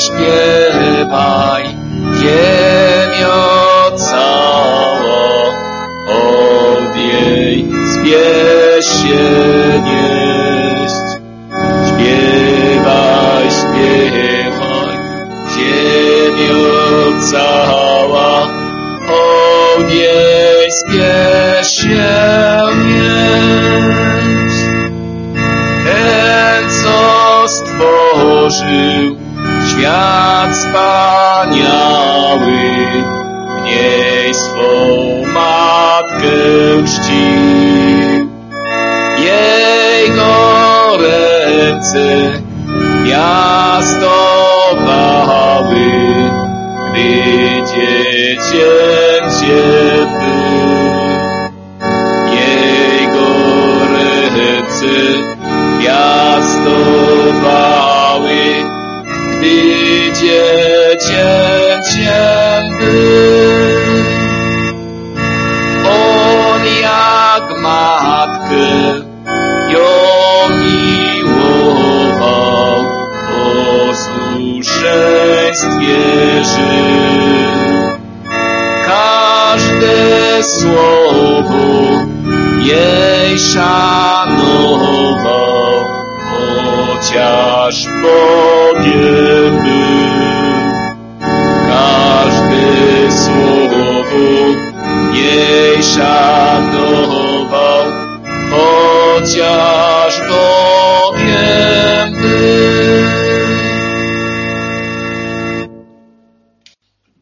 śpiewaj, ziemio cała, od jej zbierz się nieść. Śpiewaj, śpiewaj, ziemio cała, od jej zbierz się nieść. Ten, co stworzył świat wspaniały, w niej swą matkę czcił. Jego ręce piastowały, gdy dziecięciem był. Jego ręce piastowały, gdy dziecięciem był. On jak matkę ją miłował, w posłuszeństwie żył. Każde słowo jej szanował, chociaż Bogiem